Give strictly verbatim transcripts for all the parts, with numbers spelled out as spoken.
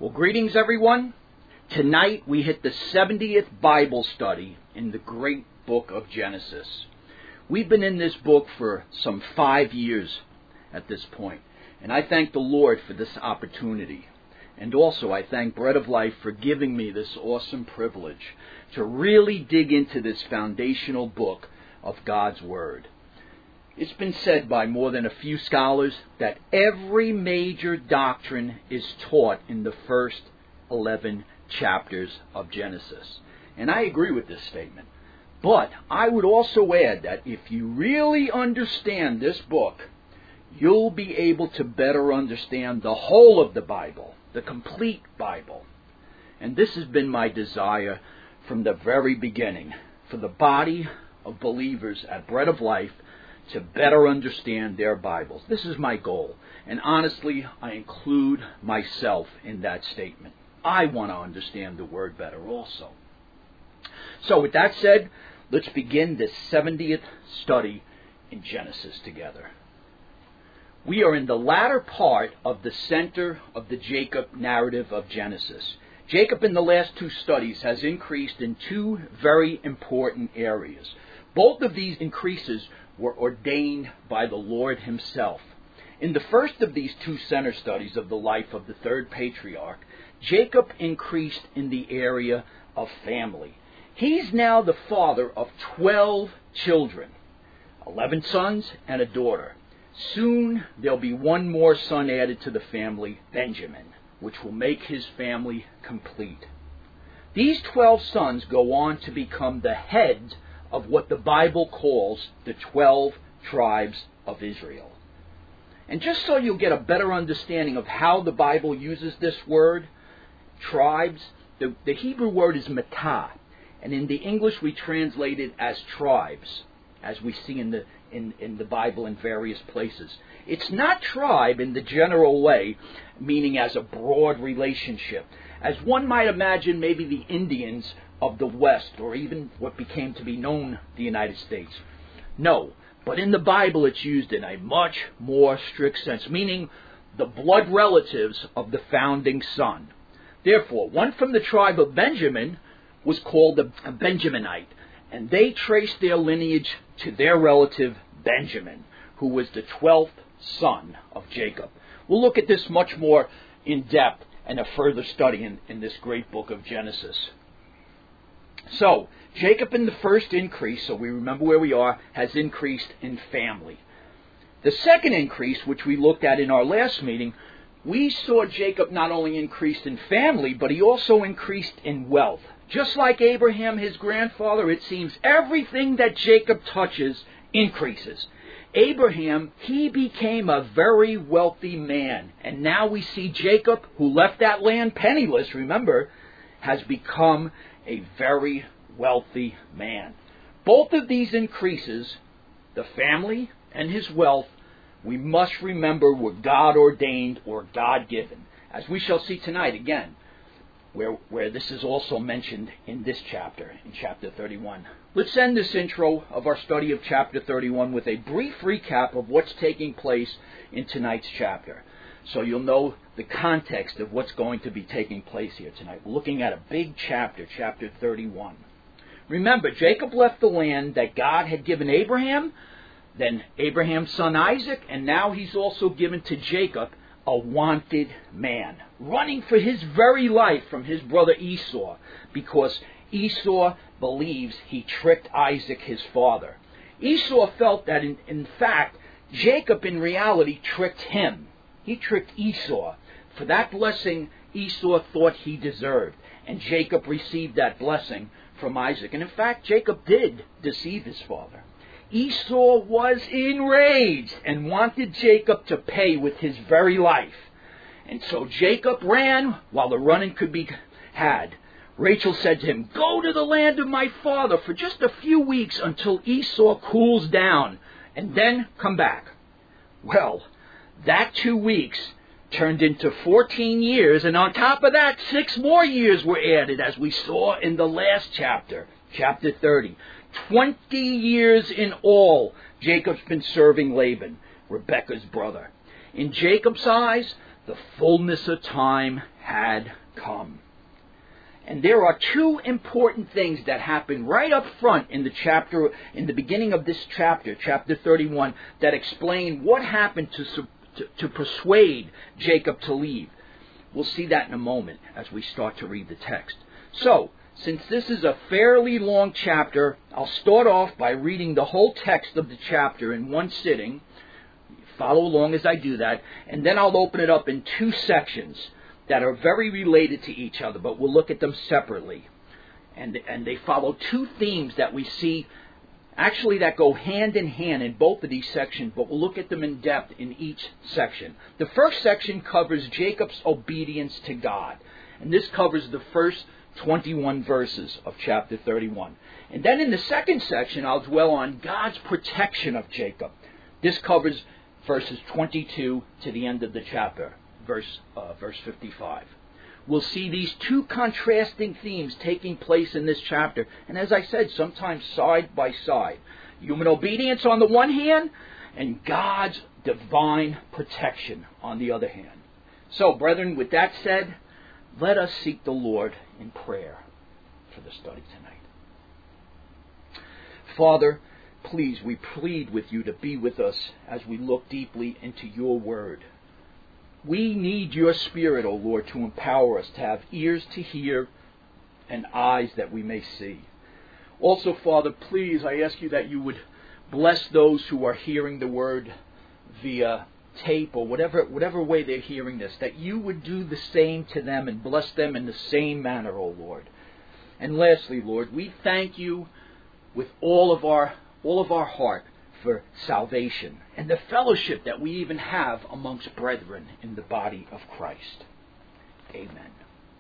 Well, greetings, everyone. Tonight we hit the seventieth Bible study in the great book of Genesis. We've been in this book for some five years at this point, and I thank the Lord for this opportunity. And also I thank Bread of Life for giving me this awesome privilege to really dig into this foundational book of God's Word. It's been said by more than a few scholars that every major doctrine is taught in the first eleven chapters of Genesis. And I agree with this statement. But I would also add that if you really understand this book, you'll be able to better understand the whole of the Bible, the complete Bible. And this has been my desire from the very beginning, for the body of believers at Bread of Life to better understand their Bibles. This is my goal. And honestly, I include myself in that statement. I want to understand the Word better also. So with that said, let's begin this seventieth study in Genesis together. We are in the latter part of the center of the Jacob narrative of Genesis. Jacob in the last two studies has increased in two very important areas. Both of these increases were ordained by the Lord Himself. In the first of these two center studies of the life of the third patriarch, Jacob increased in the area of family. He's now the father of twelve children, eleven sons and a daughter. Soon there'll be one more son added to the family, Benjamin, which will make his family complete. These twelve sons go on to become the heads of what the Bible calls the twelve tribes of Israel. And just so you'll get a better understanding of how the Bible uses this word, tribes, the, the Hebrew word is matah, and in the English we translate it as tribes, as we see in the in, in the Bible in various places. It's not tribe in the general way, meaning as a broad relationship. As one might imagine maybe the Indians of the West, or even what became to be known the United States. No, but in the Bible it's used in a much more strict sense, meaning the blood relatives of the founding son. Therefore, one from the tribe of Benjamin was called a Benjaminite, and they traced their lineage to their relative Benjamin, who was the twelfth son of Jacob. We'll look at this much more in depth and a further study in, in this great book of Genesis. So, Jacob in the first increase, so we remember where we are, has increased in family. The second increase, which we looked at in our last meeting, we saw Jacob not only increased in family, but he also increased in wealth. Just like Abraham, his grandfather, it seems everything that Jacob touches increases. Abraham, he became a very wealthy man. And now we see Jacob, who left that land penniless, remember, has become a very wealthy man. Both of these increases, the family and his wealth, we must remember were God ordained or God given, as we shall see tonight again, where, where this is also mentioned in this chapter, in chapter thirty-one. Let's end this intro of our study of chapter thirty-one with a brief recap of what's taking place in tonight's chapter, so you'll know the context of what's going to be taking place here tonight. We're looking at a big chapter, chapter thirty-one. Remember, Jacob left the land that God had given Abraham, then Abraham's son Isaac, and now he's also given to Jacob a wanted man, running for his very life from his brother Esau, because Esau believes he tricked Isaac, his father. Esau felt that, in, in fact, Jacob in reality tricked him. He tricked Esau. For that blessing Esau thought he deserved, and Jacob received that blessing from Isaac. And in fact, Jacob did deceive his father. Esau was enraged and wanted Jacob to pay with his very life. And so Jacob ran while the running could be had. Rachel said to him, "Go to the land of my father for just a few weeks until Esau cools down, and then come back." Well, that two weeks turned into fourteen years, and on top of that, six more years were added, as we saw in the last chapter, chapter thirty. Twenty years in all, Jacob's been serving Laban, Rebekah's brother. In Jacob's eyes, the fullness of time had come. And there are two important things that happen right up front in the chapter, in the beginning of this chapter, chapter thirty-one, that explain what happened to, to, to persuade Jacob to leave. We'll see that in a moment as we start to read the text. So, since this is a fairly long chapter, I'll start off by reading the whole text of the chapter in one sitting. Follow along as I do that, and then I'll open it up in two sections that are very related to each other, but we'll look at them separately. And, and they follow two themes that we see, actually that go hand in hand in both of these sections, but we'll look at them in depth in each section. The first section covers Jacob's obedience to God, and this covers the first twenty-one verses of chapter thirty-one. And then in the second section, I'll dwell on God's protection of Jacob. This covers verses twenty-two to the end of the chapter. Verse, uh, verse fifty-five. We'll see these two contrasting themes taking place in this chapter. And as I said, sometimes side by side. Human obedience on the one hand, and God's divine protection on the other hand. So, brethren, with that said, let us seek the Lord in prayer for the study tonight. Father, please, we plead with you to be with us as we look deeply into your word. We need your Spirit, O Lord, to empower us, to have ears to hear and eyes that we may see. Also, Father, please, I ask you that you would bless those who are hearing the word via tape or whatever whatever way they're hearing this, that you would do the same to them and bless them in the same manner, O Lord. And lastly, Lord, we thank you with all of our all of our heart for salvation and the fellowship that we even have amongst brethren in the body of Christ. Amen.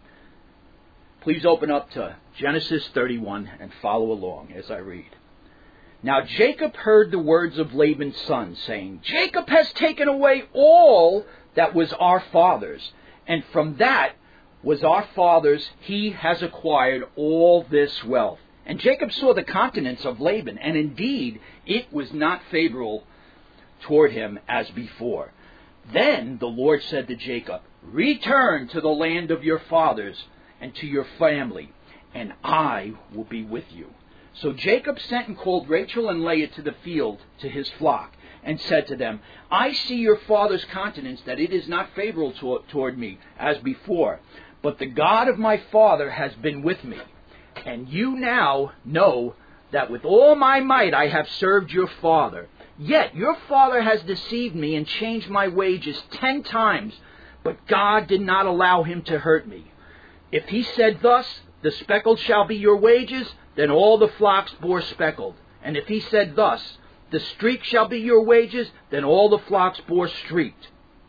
Please open up to Genesis thirty-one and follow along as I read. Now Jacob heard the words of Laban's son, saying, Jacob has taken away all that was our father's, and from that was our father's he has acquired all this wealth. And Jacob saw the countenance of Laban, and indeed it was not favorable toward him as before. Then the Lord said to Jacob, Return to the land of your fathers and to your family, and I will be with you. So Jacob sent and called Rachel and Leah to the field to his flock, and said to them, I see your father's countenance, that it is not favorable to, toward me as before, but the God of my father has been with me. And you now know that with all my might I have served your father. Yet your father has deceived me and changed my wages ten times, but God did not allow him to hurt me. If he said thus, the speckled shall be your wages, then all the flocks bore speckled. And if he said thus, the streak shall be your wages, then all the flocks bore streaked.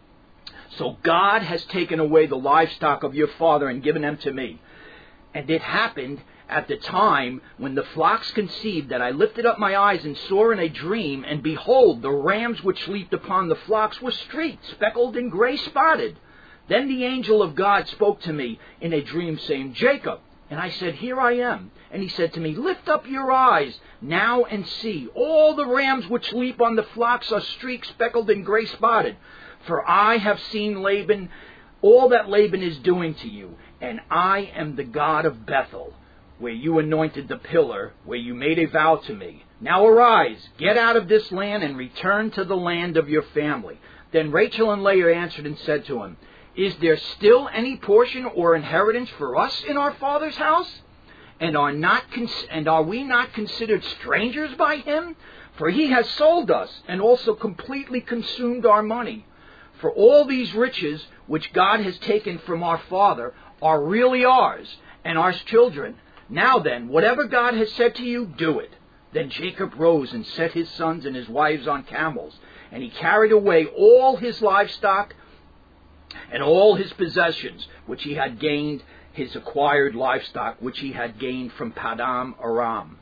So God has taken away the livestock of your father and given them to me. And it happened at the time when the flocks conceived that I lifted up my eyes and saw in a dream, and behold, the rams which leaped upon the flocks were streaked, speckled, and gray spotted. Then the angel of God spoke to me in a dream, saying, Jacob. And I said, Here I am. And he said to me, Lift up your eyes now and see. All the rams which leap on the flocks are streaked, speckled, and gray spotted. For I have seen Laban, all that Laban is doing to you, and I am the God of Bethel, where you anointed the pillar, where you made a vow to me. Now arise, get out of this land, and return to the land of your family. Then Rachel and Leah answered and said to him, Is there still any portion or inheritance for us in our father's house? And are not cons- and are we not considered strangers by him? For he has sold us, and also completely consumed our money. For all these riches which God has taken from our father are really ours and our children. Now then, whatever God has said to you, do it. Then Jacob rose and set his sons and his wives on camels, and he carried away all his livestock and all his possessions, which he had gained, his acquired livestock, which he had gained from Padam Aram,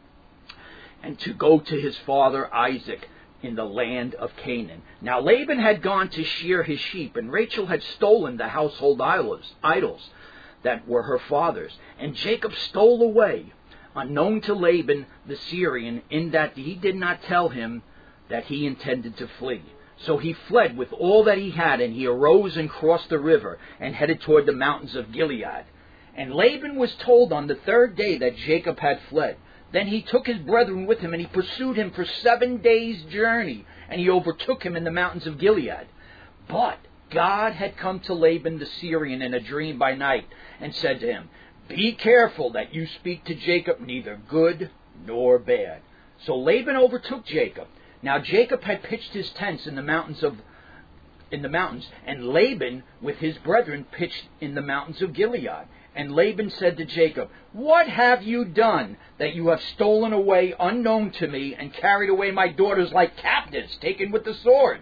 and to go to his father Isaac in the land of Canaan. Now Laban had gone to shear his sheep, and Rachel had stolen the household idols, idols that were her father's. And Jacob stole away, unknown to Laban the Syrian, in that he did not tell him that he intended to flee. So he fled with all that he had, and he arose and crossed the river and headed toward the mountains of Gilead. And Laban was told on the third day that Jacob had fled. Then he took his brethren with him, and he pursued him for seven days' journey, and he overtook him in the mountains of Gilead. But God had come to Laban the Syrian in a dream by night, and said to him, "Be careful that you speak to Jacob neither good nor bad." So Laban overtook Jacob. Now Jacob had pitched his tents in the mountains of in the mountains, and Laban with his brethren pitched in the mountains of Gilead. And Laban said to Jacob, "What have you done, that you have stolen away unknown to me, and carried away my daughters like captives, taken with the sword?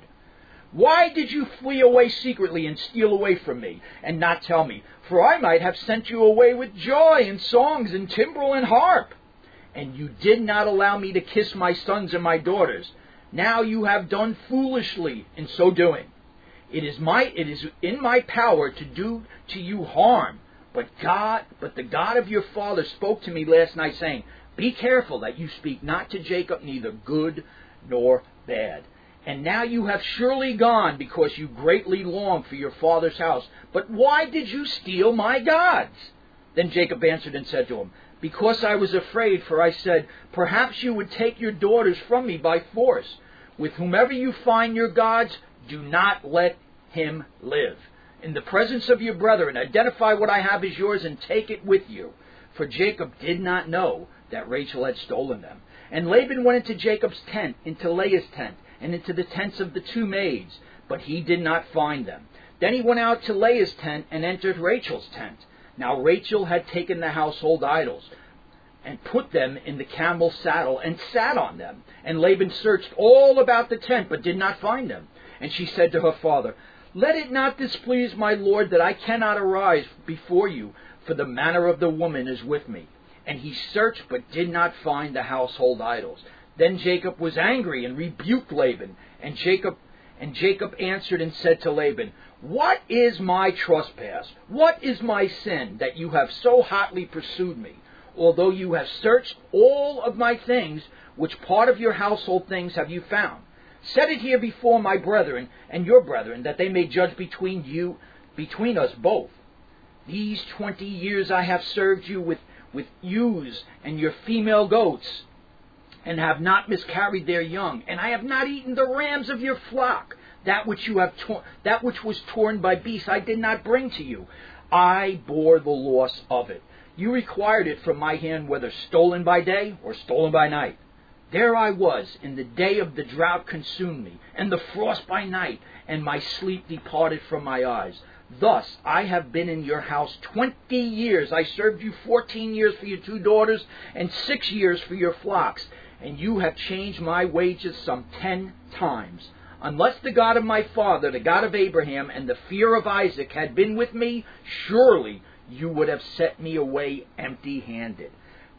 Why did you flee away secretly and steal away from me, and not tell me? For I might have sent you away with joy and songs and timbrel and harp. And you did not allow me to kiss my sons and my daughters. Now you have done foolishly in so doing. It is my it is in my power to do to you harm. But God, but the God of your father spoke to me last night, saying, Be careful that you speak not to Jacob neither good nor bad. And now you have surely gone, because you greatly long for your father's house. But why did you steal my gods?" Then Jacob answered and said to him, "Because I was afraid, for I said, Perhaps you would take your daughters from me by force. With whomever you find your gods, do not let him live. In the presence of your brethren, identify what I have as yours and take it with you." For Jacob did not know that Rachel had stolen them. And Laban went into Jacob's tent, into Leah's tent, and into the tents of the two maids, but he did not find them. Then he went out to Leah's tent and entered Rachel's tent. Now Rachel had taken the household idols and put them in the camel's saddle and sat on them. And Laban searched all about the tent, but did not find them. And she said to her father, "Let it not displease my lord that I cannot arise before you, for the manner of the woman is with me." And he searched, but did not find the household idols. Then Jacob was angry and rebuked Laban. And Jacob and Jacob answered and said to Laban, "What is my trespass? What is my sin, that you have so hotly pursued me? Although you have searched all of my things, which part of your household things have you found? Set it here before my brethren and your brethren, that they may judge between you, between us both. These twenty years I have served you with, with ewes and your female goats, and have not miscarried their young, and I have not eaten the rams of your flock. That which you have torn, that which was torn by beasts, I did not bring to you. I bore the loss of it. You required it from my hand, whether stolen by day or stolen by night. There I was, in the day of the drought consumed me, and the frost by night, and my sleep departed from my eyes. Thus I have been in your house twenty years. I served you fourteen years for your two daughters, and six years for your flocks. And you have changed my wages some ten times. Unless the God of my father, the God of Abraham, and the fear of Isaac had been with me, surely you would have set me away empty-handed.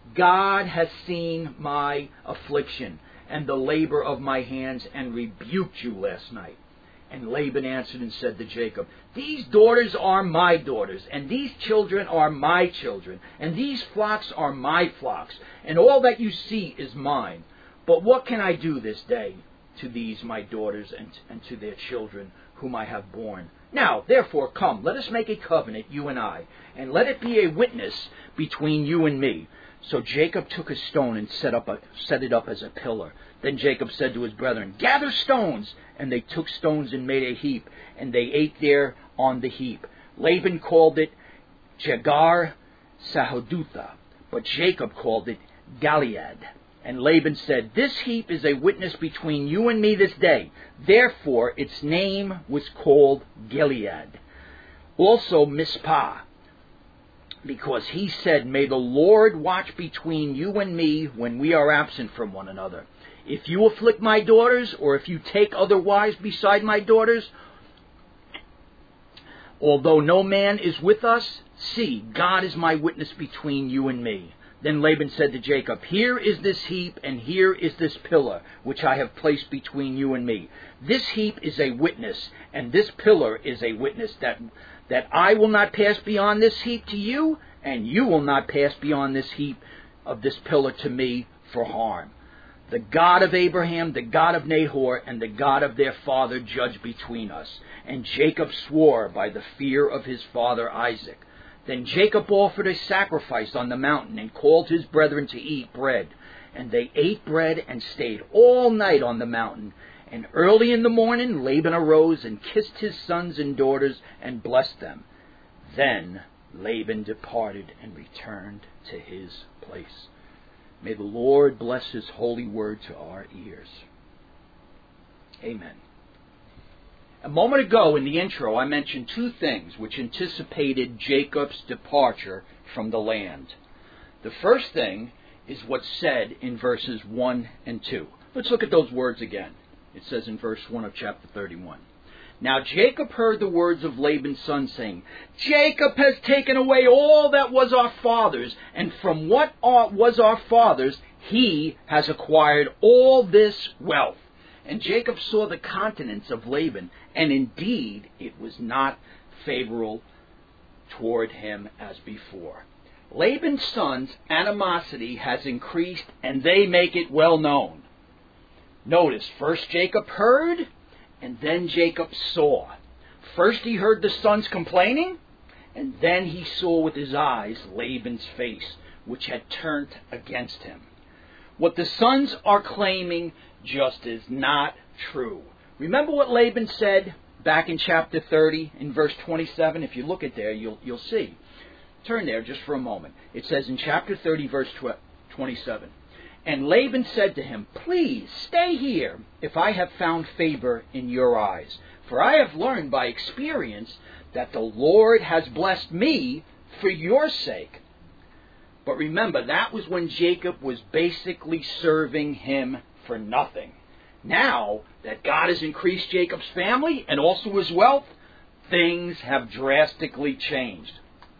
God has seen my affliction and the labor of my hands, and rebuked you last night." And Laban answered and said to Jacob, "These daughters are my daughters, and these children are my children, and these flocks are my flocks, and all that you see is mine. But what can I do this day to these my daughters and, and to their children whom I have borne? Now, therefore, come, let us make a covenant, you and I, and let it be a witness between you and me." So Jacob took a stone and set up a, set it up as a pillar. Then Jacob said to his brethren, "Gather stones." And they took stones and made a heap, and they ate there on the heap. Laban called it Jegar Sahadutha, but Jacob called it Gilead. And Laban said, "This heap is a witness between you and me this day." Therefore its name was called Gilead. Also Mizpah, because he said, "May the Lord watch between you and me when we are absent from one another. If you afflict my daughters, or if you take other wives beside my daughters, although no man is with us, see, God is my witness between you and me." Then Laban said to Jacob, "Here is this heap, and here is this pillar, which I have placed between you and me. This heap is a witness, and this pillar is a witness, that, that I will not pass beyond this heap to you, and you will not pass beyond this heap of this pillar to me for harm." The God of Abraham, the God of Nahor, and the God of their father judge between us. And Jacob swore by the fear of his father Isaac. Then Jacob offered a sacrifice on the mountain and called his brethren to eat bread. And they ate bread and stayed all night on the mountain. And early in the morning Laban arose and kissed his sons and daughters and blessed them. Then Laban departed and returned to his place. May the Lord bless his holy word to our ears. Amen. A moment ago in the intro I mentioned two things which anticipated Jacob's departure from the land. The first thing is what's said in verses one and two. Let's look at those words again. It says in verse one of chapter thirty-one. Now Jacob heard the words of Laban's son, saying, Jacob has taken away all that was our father's, and from what was our father's he has acquired all this wealth. And Jacob saw the countenance of Laban, and indeed it was not favorable toward him as before. Laban's sons' animosity has increased, and they make it well known. Notice, first Jacob heard, and then Jacob saw. First he heard the sons complaining, and then he saw with his eyes Laban's face, which had turned against him. What the sons are claiming just is not true. Remember what Laban said back in chapter thirty, in verse twenty-seven? If you look at there, you'll, you'll see. Turn there just for a moment. It says in chapter thirty, verse twenty-seven, And Laban said to him, Please stay here, if I have found favor in your eyes. For I have learned by experience that the Lord has blessed me for your sake. But remember, that was when Jacob was basically serving him for nothing. Now that God has increased Jacob's family and also his wealth, things have drastically changed.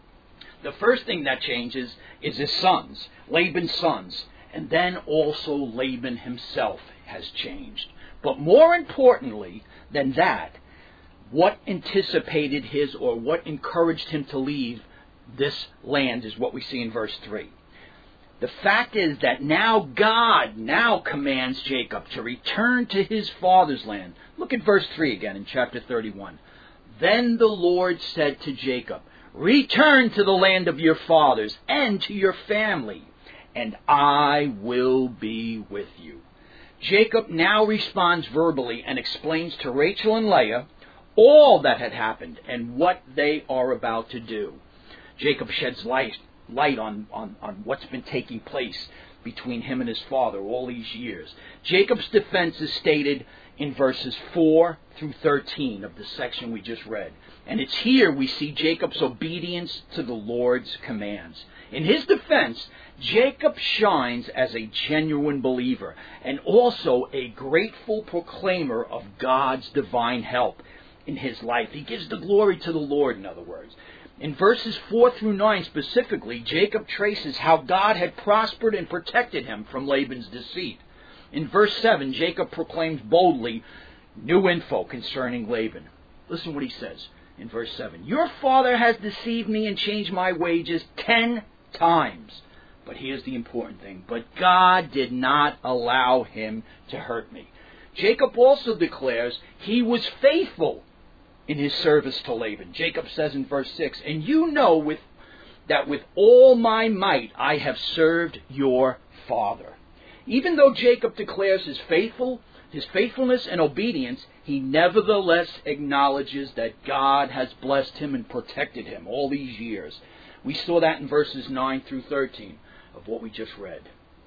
The first thing that changes is his sons, Laban's sons, and then also Laban himself has changed. But more importantly than that, what anticipated his or what encouraged him to leave this land is what we see in verse three. The fact is that now God now commands Jacob to return to his father's land. Look at verse three again in chapter thirty-one. Then the Lord said to Jacob, Return to the land of your fathers and to your family, and I will be with you. Jacob now responds verbally and explains to Rachel and Leah all that had happened and what they are about to do. Jacob sheds light, light on, on, on what's been taking place between him and his father all these years. Jacob's defense is stated in verses four through thirteen of the section we just read. And it's here we see Jacob's obedience to the Lord's commands. In his defense, Jacob shines as a genuine believer and also a grateful proclaimer of God's divine help in his life. He gives the glory to the Lord, in other words. In verses four through nine specifically, Jacob traces how God had prospered and protected him from Laban's deceit. In verse seven, Jacob proclaims boldly new info concerning Laban. Listen what he says in verse seven. Your father has deceived me and changed my wages ten times. But here's the important thing. But God did not allow him to hurt me. Jacob also declares he was faithful in his service to Laban. Jacob says in verse six, And you know with that with all my might I have served your father. Even though Jacob declares his faithful, his faithfulness and obedience, he nevertheless acknowledges that God has blessed him and protected him all these years. We saw that in verses nine through thirteen of what we just read.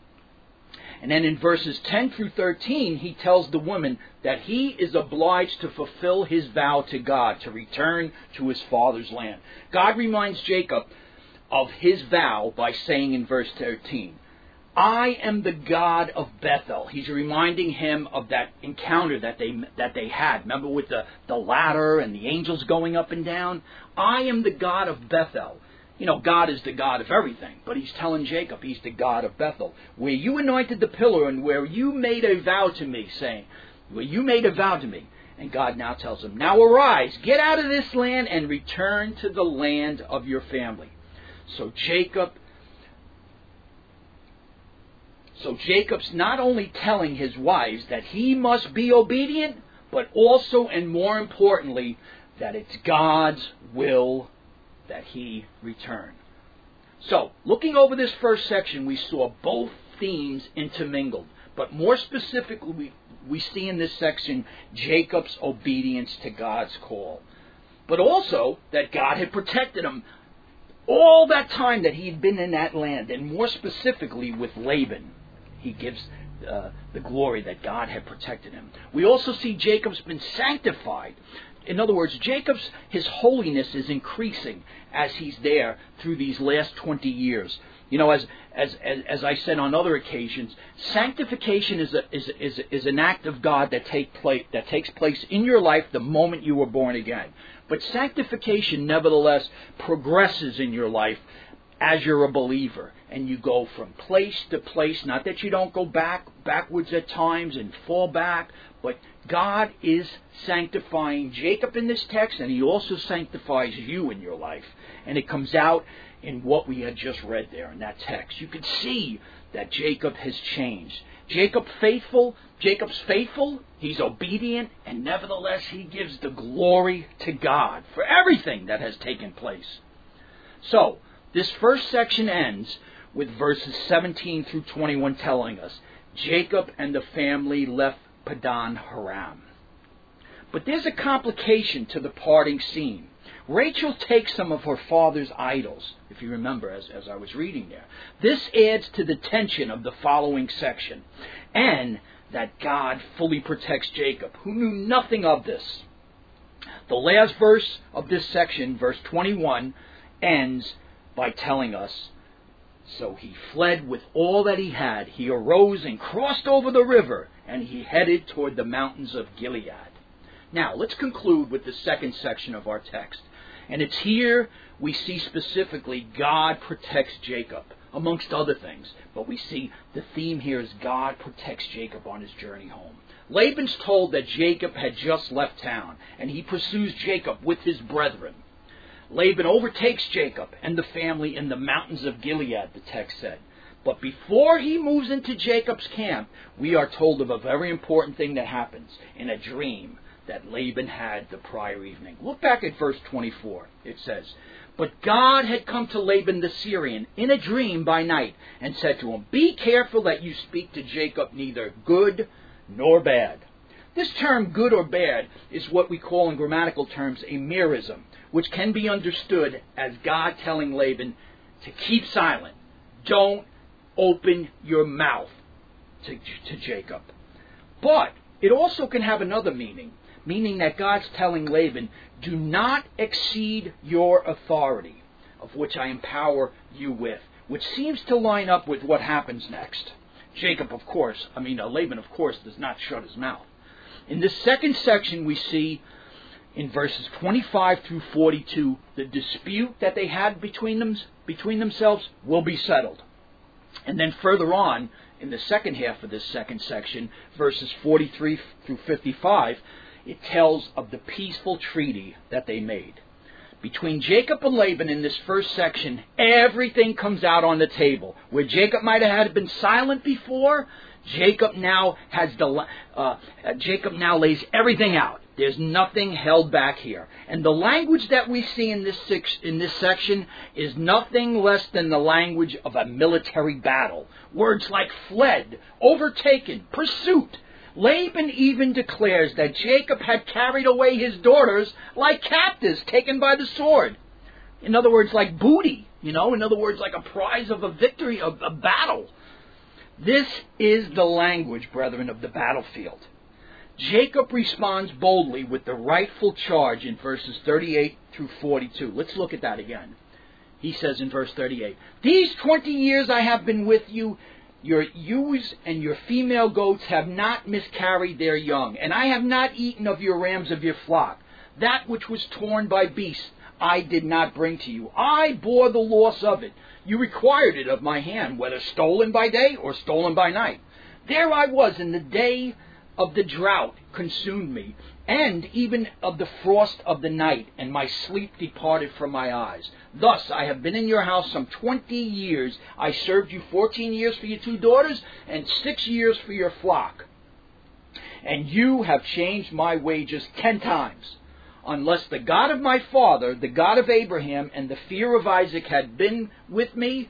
And then in verses ten through thirteen, he tells the woman that he is obliged to fulfill his vow to God, to return to his father's land. God reminds Jacob of his vow by saying in verse thirteen, I am the God of Bethel. He's reminding him of that encounter that they that they had. Remember with the, the ladder and the angels going up and down? I am the God of Bethel. You know, God is the God of everything, but he's telling Jacob he's the God of Bethel, where you anointed the pillar and where you made a vow to me, saying, where you made a vow to me. And God now tells him, now arise, get out of this land and return to the land of your family. So Jacob So Jacob's not only telling his wives that he must be obedient, but also, and more importantly, that it's God's will that he return. So, looking over this first section, we saw both themes intermingled. But more specifically, we, we see in this section Jacob's obedience to God's call. But also that God had protected him all that time that he had been in that land. And more specifically with Laban, he gives uh, the glory that God had protected him. We also see Jacob's been sanctified. In other words, Jacob's, his holiness is increasing as he's there through these last twenty years. You know, as as as, as I said on other occasions, sanctification is a, is is is an act of God that take place that takes place in your life the moment you were born again. But sanctification, nevertheless, progresses in your life as you're a believer, and you go from place to place. Not that you don't go back backwards at times and fall back, but God is sanctifying Jacob in this text, and he also sanctifies you in your life. And it comes out in what we had just read there in that text. You can see that Jacob has changed. Jacob faithful, Jacob's faithful, he's obedient, and nevertheless he gives the glory to God for everything that has taken place. So, this first section ends with verses seventeen through twenty-one telling us, Jacob and the family left Padan Aram. But there's a complication to the parting scene. Rachel takes some of her father's idols, if you remember, as, as I was reading there. This adds to the tension of the following section, and that God fully protects Jacob, who knew nothing of this. The last verse of this section, verse twenty-one, ends by telling us, so he fled with all that he had. He arose and crossed over the river, and he headed toward the mountains of Gilead. Now, let's conclude with the second section of our text. And it's here we see specifically God protects Jacob, amongst other things. But we see the theme here is God protects Jacob on his journey home. Laban's told that Jacob had just left town, and he pursues Jacob with his brethren. Laban overtakes Jacob and the family in the mountains of Gilead, the text said. But before he moves into Jacob's camp, we are told of a very important thing that happens in a dream that Laban had the prior evening. Look back at verse twenty-four. It says, But God had come to Laban the Syrian in a dream by night and said to him, Be careful that you speak to Jacob neither good nor bad. This term good or bad is what we call in grammatical terms a merism, which can be understood as God telling Laban to keep silent. Don't open your mouth to, to Jacob. But it also can have another meaning, meaning that God's telling Laban, do not exceed your authority, of which I empower you with, which seems to line up with what happens next. Jacob, of course, I mean, uh, Laban, of course, does not shut his mouth. In this second section, we see in verses twenty-five through forty-two, the dispute that they had between them, between themselves will be settled. And then further on, in the second half of this second section, verses forty-three through fifty-five, it tells of the peaceful treaty that they made. Between Jacob and Laban in this first section, everything comes out on the table. Where Jacob might have had been silent before, Jacob now has the uh, Jacob now lays everything out. There's nothing held back here. And the language that we see in this in this section is nothing less than the language of a military battle. Words like fled, overtaken, pursuit. Laban even declares that Jacob had carried away his daughters like captives taken by the sword. In other words, like booty, you know, in other words, like a prize of a victory, of a battle. This is the language, brethren, of the battlefield. Jacob responds boldly with the rightful charge in verses thirty-eight through forty-two. Let's look at that again. He says in verse thirty-eight, These twenty years I have been with you, your ewes and your female goats have not miscarried their young, and I have not eaten of your rams of your flock. That which was torn by beasts I did not bring to you. I bore the loss of it. You required it of my hand, whether stolen by day or stolen by night. There I was in the day of the drought consumed me, and even of the frost of the night, and my sleep departed from my eyes. Thus I have been in your house some twenty years. I served you fourteen years for your two daughters, and six years for your flock. And you have changed my wages ten times. Unless the God of my father, the God of Abraham, and the fear of Isaac had been with me,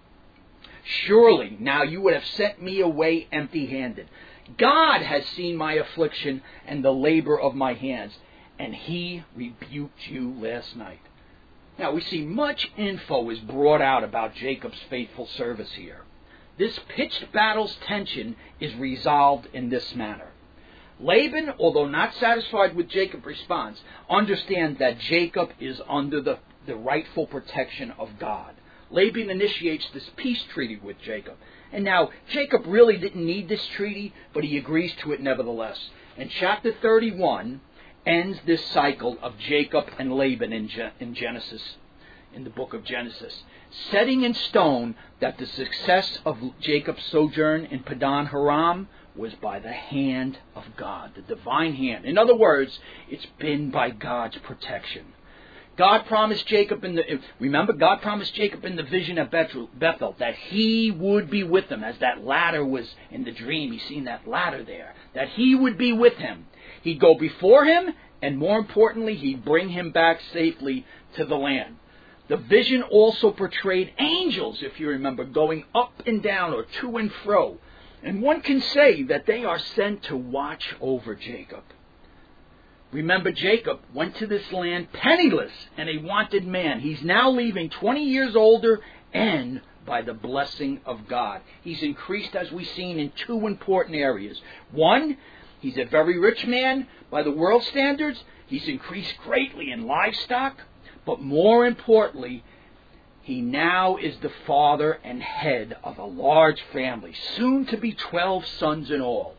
surely now you would have sent me away empty-handed. God has seen my affliction and the labor of my hands, and he rebuked you last night. Now we see much info is brought out about Jacob's faithful service here. This pitched battle's tension is resolved in this manner. Laban, although not satisfied with Jacob's response, understands that Jacob is under the, the rightful protection of God. Laban initiates this peace treaty with Jacob. And now, Jacob really didn't need this treaty, but he agrees to it nevertheless. And chapter thirty-one ends this cycle of Jacob and Laban in, Gen- in Genesis, in the book of Genesis, setting in stone that the success of Jacob's sojourn in Padan Aram was by the hand of God, the divine hand. In other words, it's been by God's protection. God promised Jacob in the, remember, God promised Jacob in the vision of Bethel that he would be with him, as that ladder was in the dream. He's seen that ladder there, that he would be with him. He'd go before him, and more importantly, he'd bring him back safely to the land. The vision also portrayed angels, if you remember, going up and down or to and fro. And one can say that they are sent to watch over Jacob. Remember, Jacob went to this land penniless and a wanted man. He's now leaving twenty years older and by the blessing of God. He's increased, as we've seen, in two important areas. One, he's a very rich man by the world standards. He's increased greatly in livestock. But more importantly, he now is the father and head of a large family, soon to be twelve sons in all.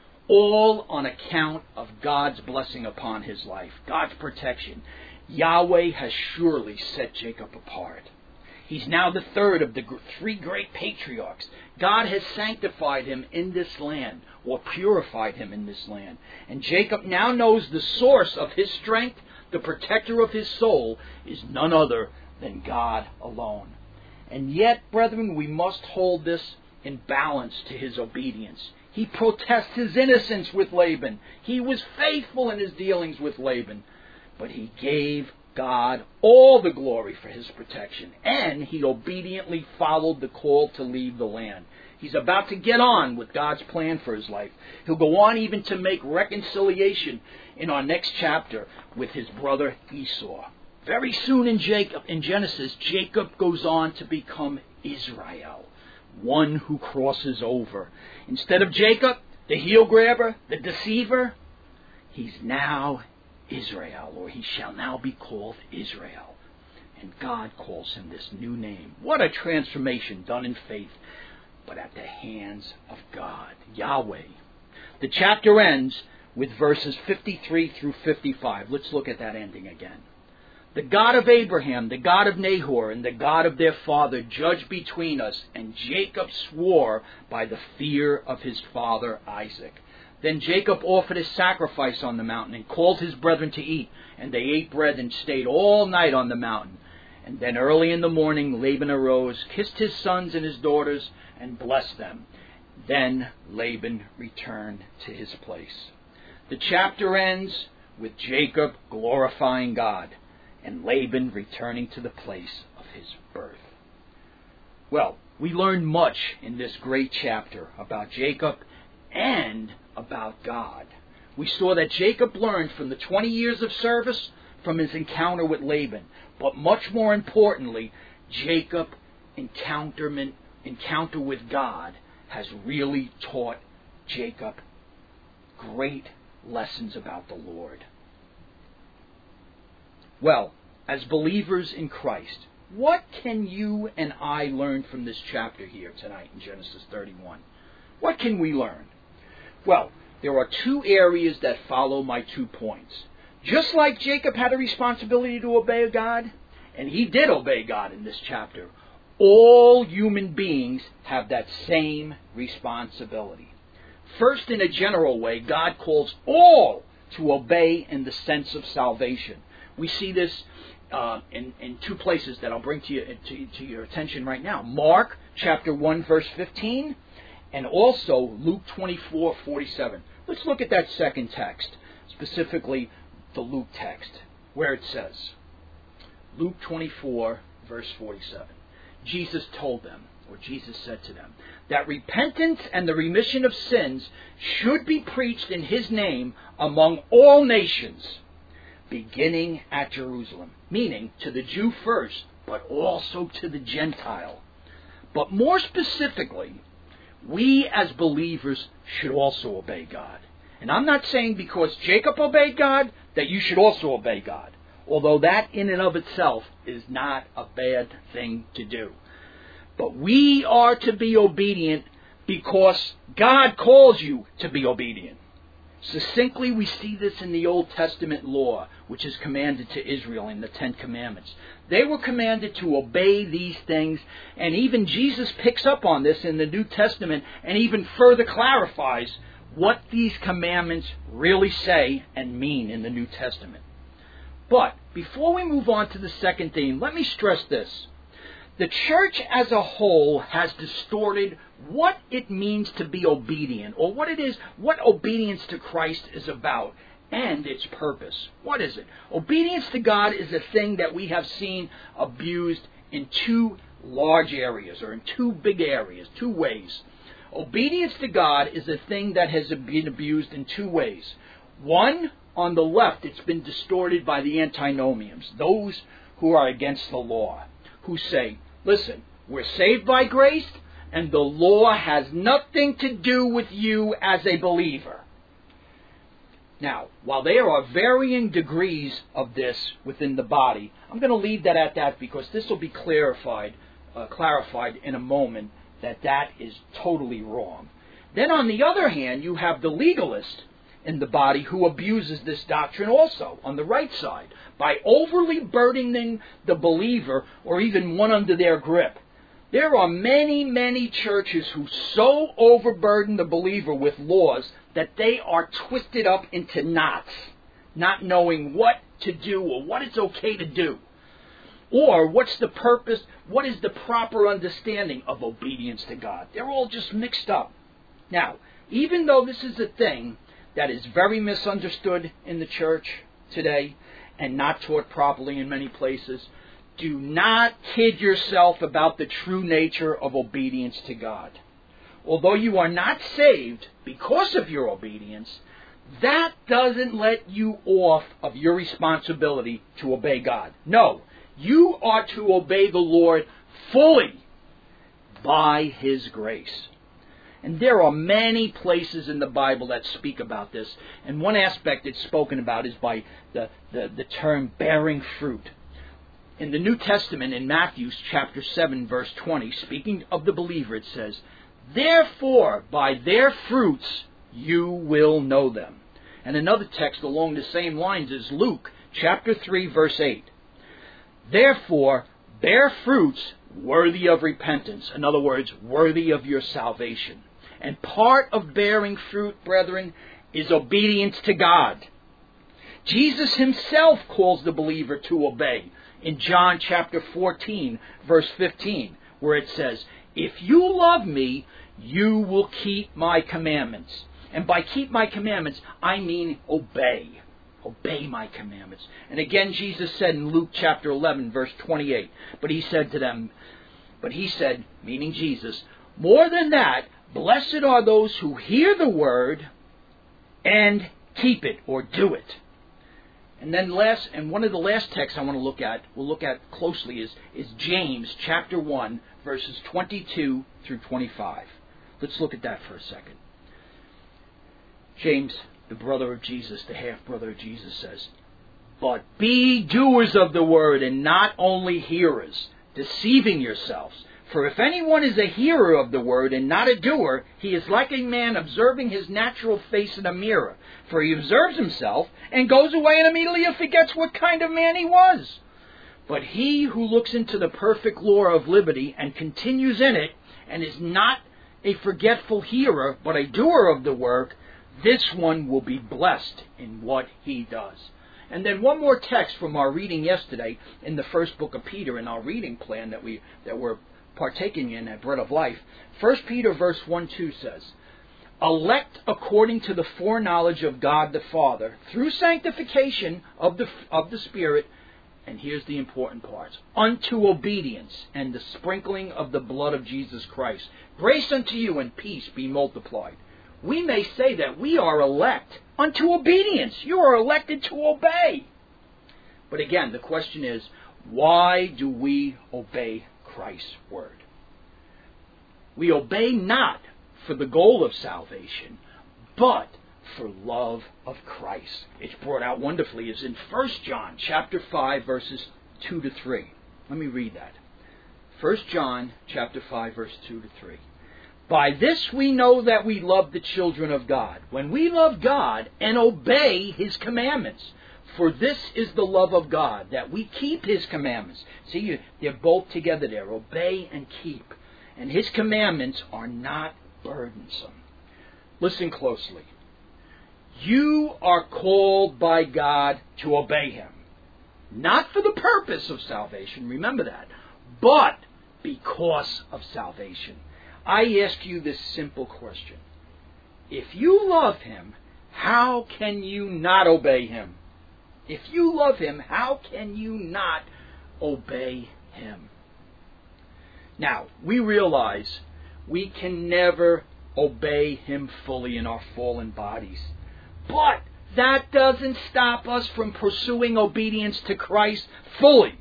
All on account of God's blessing upon his life, God's protection. Yahweh has surely set Jacob apart. He's now the third of the three great patriarchs. God has sanctified him in this land, or purified him in this land. And Jacob now knows the source of his strength, the protector of his soul, is none other than God alone. And yet, brethren, we must hold this in balance to his obedience. He protests his innocence with Laban. He was faithful in his dealings with Laban. But he gave God all the glory for his protection. And he obediently followed the call to leave the land. He's about to get on with God's plan for his life. He'll go on even to make reconciliation in our next chapter with his brother Esau. Very soon in Jacob, in Genesis, Jacob goes on to become Israel, one who crosses over. Instead of Jacob, the heel grabber, the deceiver, he's now Israel, or he shall now be called Israel. And God calls him this new name. What a transformation done in faith, but at the hands of God, Yahweh. The chapter ends with verses fifty-three through fifty-five. Let's look at that ending again. The God of Abraham, the God of Nahor, and the God of their father judged between us, and Jacob swore by the fear of his father Isaac. Then Jacob offered his sacrifice on the mountain and called his brethren to eat, and they ate bread and stayed all night on the mountain. And then early in the morning Laban arose, kissed his sons and his daughters, and blessed them. Then Laban returned to his place. The chapter ends with Jacob glorifying God, and Laban returning to the place of his birth. Well, we learned much in this great chapter about Jacob and about God. We saw that Jacob learned from the twenty years of service, from his encounter with Laban. But much more importantly, Jacob's encounterment, encounter with God has really taught Jacob great lessons about the Lord. Well, as believers in Christ, what can you and I learn from this chapter here tonight in Genesis thirty-one? What can we learn? Well, there are two areas that follow my two points. Just like Jacob had a responsibility to obey God, and he did obey God in this chapter, all human beings have that same responsibility. First, in a general way, God calls all to obey in the sense of salvation. We see this uh, in, in two places that I'll bring to, you, to, to your attention right now. Mark chapter one, verse fifteen, and also Luke twenty-four, forty-seven. Let's look at that second text, specifically the Luke text, where it says, Luke twenty-four, verse forty-seven. Jesus told them, or Jesus said to them, that repentance and the remission of sins should be preached in His name among all nations, beginning at Jerusalem. Meaning to the Jew first, but also to the Gentile. But more specifically, we as believers should also obey God. And I'm not saying because Jacob obeyed God that you should also obey God. Although that in and of itself is not a bad thing to do. But we are to be obedient because God calls you to be obedient. Succinctly, we see this in the Old Testament law, which is commanded to Israel in the Ten Commandments. They were commanded to obey these things, and even Jesus picks up on this in the New Testament and even further clarifies what these commandments really say and mean in the New Testament. But before we move on to the second theme, let me stress this. The church as a whole has distorted what it means to be obedient, or what it is, what obedience to Christ is about, and its purpose. What is it? Obedience to God is a thing that we have seen abused in two large areas, or in two big areas, two ways. Obedience to God is a thing that has been abused in two ways. One, on the left, it's been distorted by the antinomians, those who are against the law, who say, listen, we're saved by grace, and the law has nothing to do with you as a believer. Now, while there are varying degrees of this within the body, I'm going to leave that at that because this will be clarified, uh, clarified in a moment that that is totally wrong. Then on the other hand, you have the legalist in the body who abuses this doctrine also, on the right side, by overly burdening the believer or even one under their grip. There are many, many churches who so overburden the believer with laws that they are twisted up into knots, not knowing what to do or what it's okay to do. Or what's the purpose, what is the proper understanding of obedience to God. They're all just mixed up. Now, even though this is a thing that is very misunderstood in the church today and not taught properly in many places, do not kid yourself about the true nature of obedience to God. Although you are not saved because of your obedience, that doesn't let you off of your responsibility to obey God. No, you are to obey the Lord fully by His grace. And there are many places in the Bible that speak about this. And one aspect it's spoken about is by the, the, the term bearing fruit. In the New Testament, in Matthew chapter seven, verse twenty, speaking of the believer, it says, therefore, by their fruits you will know them. And another text along the same lines is Luke chapter three, verse eight. Therefore, bear fruits worthy of repentance. In other words, worthy of your salvation. And part of bearing fruit, brethren, is obedience to God. Jesus Himself calls the believer to obey in John chapter fourteen, verse fifteen, where it says, if you love me, you will keep my commandments. And by keep my commandments, I mean obey. Obey my commandments. And again, Jesus said in Luke chapter eleven, verse twenty-eight, but He said to them, but He said, meaning Jesus, more than that, blessed are those who hear the word and keep it or do it. And then last, and one of the last texts I want to look at, we'll look at closely, is, is James chapter one, verses twenty-two through twenty-five. Let's look at that for a second. James, the brother of Jesus, the half-brother of Jesus, says, but be doers of the word and not only hearers, deceiving yourselves. For if anyone is a hearer of the word and not a doer, he is like a man observing his natural face in a mirror. For he observes himself and goes away and immediately forgets what kind of man he was. But he who looks into the perfect law of liberty and continues in it, and is not a forgetful hearer, but a doer of the work, This one will be blessed in what he does. And then one more text from our reading yesterday in the first book of Peter, in our reading plan that, we, that we're partaking in at Bread of Life. First Peter verse one two says, elect according to the foreknowledge of God the Father, through sanctification of the, of the Spirit, and here's the important parts, unto obedience and the sprinkling of the blood of Jesus Christ. Grace unto you and peace be multiplied. We may say that we are elect unto obedience. You are elected to obey. But again, the question is, why do we obey Christ's word? We obey not for the goal of salvation, but for love of Christ. It's brought out wonderfully is in First John chapter five verses two to three. Let me read that. First John chapter five verse two to three. By this we know that we love the children of God, when we love God and obey His commandments. For this is the love of God, that we keep His commandments. See, they're both together there, obey and keep. And His commandments are not burdensome. Listen closely. You are called by God to obey Him. Not for the purpose of salvation, remember that, but because of salvation. I ask you this simple question. If you love Him, how can you not obey Him? If you love Him, how can you not obey Him? Now, we realize we can never obey Him fully in our fallen bodies. But that doesn't stop us from pursuing obedience to Christ fully.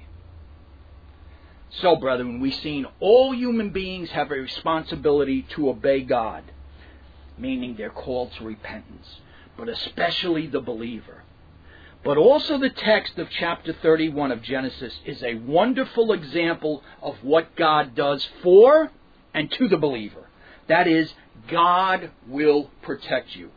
So, brethren, we've seen all human beings have a responsibility to obey God, meaning they're called to repentance, but especially the believer. But also the text of chapter thirty-one of Genesis is a wonderful example of what God does for and to the believer. That is, God will protect you.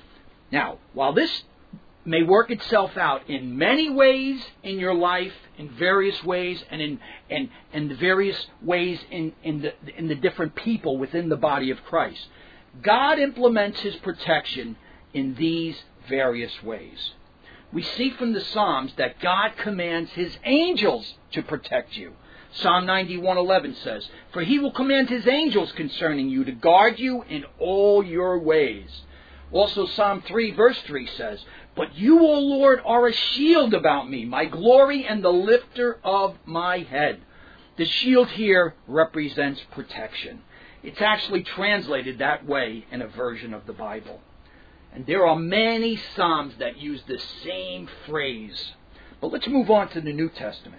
Now, while this may work itself out in many ways in your life, in various ways, and in and, and the various ways in, in, the, in the different people within the body of Christ, God implements His protection in these various ways. We see from the Psalms that God commands His angels to protect you. Psalm ninety-one eleven says, for He will command His angels concerning you to guard you in all your ways. Also Psalm three verse three says, but you, O Lord, are a shield about me, my glory and the lifter of my head. The shield here represents protection. It's actually translated that way in a version of the Bible. And there are many Psalms that use the same phrase. But let's move on to the New Testament.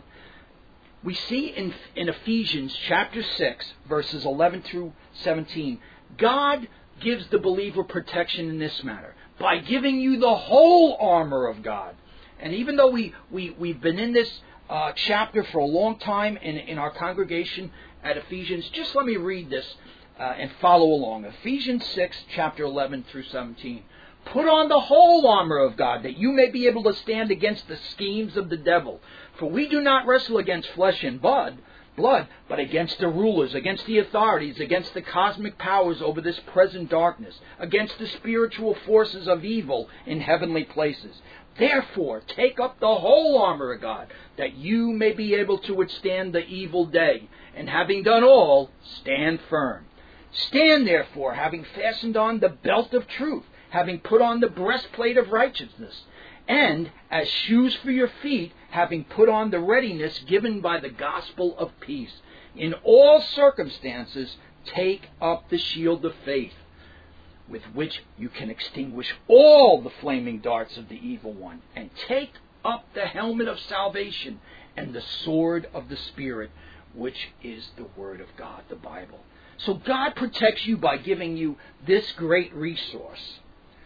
We see in, in Ephesians chapter six, verses eleven through seventeen, God gives the believer protection in this manner, by giving you the whole armor of God. And even though we, we, we've been in this uh, chapter for a long time in, in our congregation at Ephesians, just let me read this uh, and follow along. Ephesians six, chapter eleven through seventeen. Put on the whole armor of God, that you may be able to stand against the schemes of the devil. For we do not wrestle against flesh and blood, blood, but against the rulers, against the authorities, against the cosmic powers over this present darkness, against the spiritual forces of evil in heavenly places. Therefore, take up the whole armor of God, that you may be able to withstand the evil day, and having done all, stand firm. Stand therefore, having fastened on the belt of truth, having put on the breastplate of righteousness, and as shoes for your feet, having put on the readiness given by the gospel of peace. In all circumstances, take up the shield of faith, with which you can extinguish all the flaming darts of the evil one, and take up the helmet of salvation and the sword of the Spirit, which is the Word of God, the Bible. So God protects you by giving you this great resource,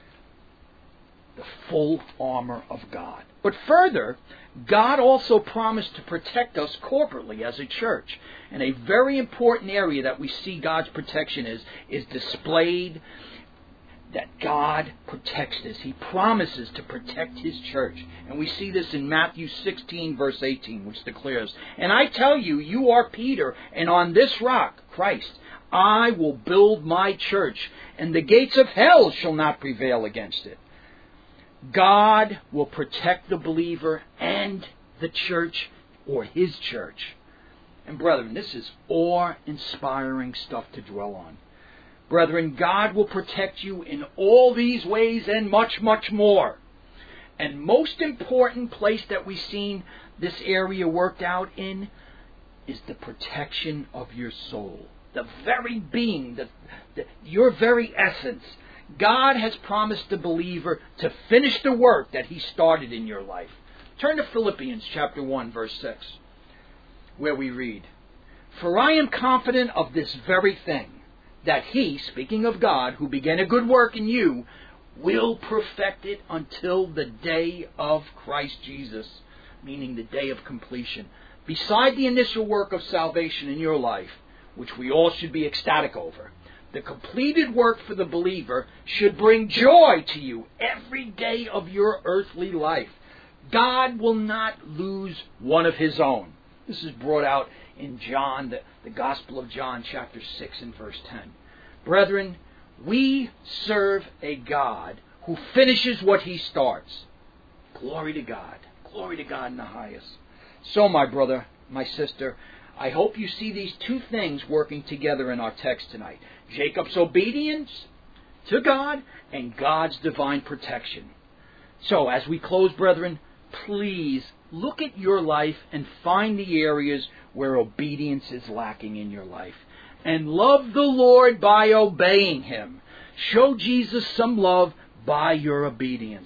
the full armor of God. But further, God also promised to protect us corporately as a church. And a very important area that we see God's protection is, is displayed, that God protects us. He promises to protect His church. And we see this in Matthew sixteen, verse eighteen, which declares, and I tell you, you are Peter, and on this rock, Christ, I will build my church, and the gates of hell shall not prevail against it. God will protect the believer and the church, or his church. And brethren, this is awe-inspiring stuff to dwell on. Brethren, God will protect you in all these ways and much, much more. And most important place that we've seen this area worked out in is the protection of your soul. The very being, the, the, your very essence. God has promised the believer to finish the work that he started in your life. Turn to Philippians chapter one, verse six, where we read, "For I am confident of this very thing, that he," speaking of God, "who began a good work in you, will perfect it until the day of Christ Jesus," meaning the day of completion. Beside the initial work of salvation in your life, which we all should be ecstatic over, the completed work for the believer should bring joy to you every day of your earthly life. God will not lose one of his own. This is brought out in John, the, the Gospel of John, chapter six and verse ten. Brethren, we serve a God who finishes what he starts. Glory to God. Glory to God in the highest. So, my brother, my sister, I hope you see these two things working together in our text tonight. Jacob's obedience to God and God's divine protection. So, as we close, brethren, please look at your life and find the areas where obedience is lacking in your life. And love the Lord by obeying him. Show Jesus some love by your obedience.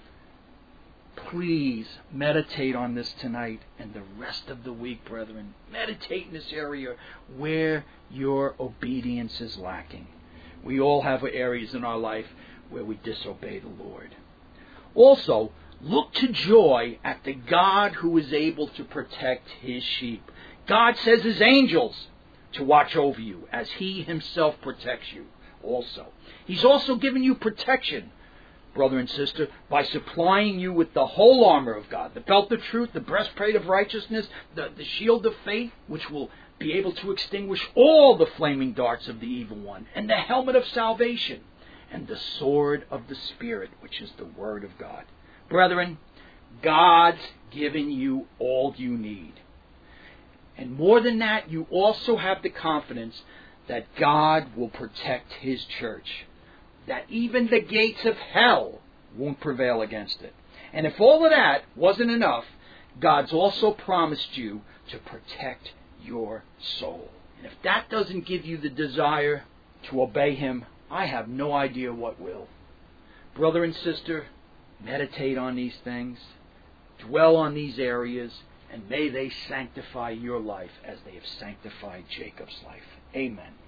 Please meditate on this tonight and the rest of the week, brethren. Meditate in this area where your obedience is lacking. We all have areas in our life where we disobey the Lord. Also, look to joy at the God who is able to protect his sheep. God says his angels to watch over you as he himself protects you also. He's also given you protection, brother and sister, by supplying you with the whole armor of God, the belt of truth, the breastplate of righteousness, the, the shield of faith, which will be able to extinguish all the flaming darts of the evil one, and the helmet of salvation, and the sword of the Spirit, which is the word of God. Brethren, God's given you all you need. And more than that, you also have the confidence that God will protect his church, that even the gates of hell won't prevail against it. And if all of that wasn't enough, God's also promised you to protect your soul. And if that doesn't give you the desire to obey him, I have no idea what will. Brother and sister, meditate on these things, dwell on these areas, and may they sanctify your life as they have sanctified Jacob's life. Amen.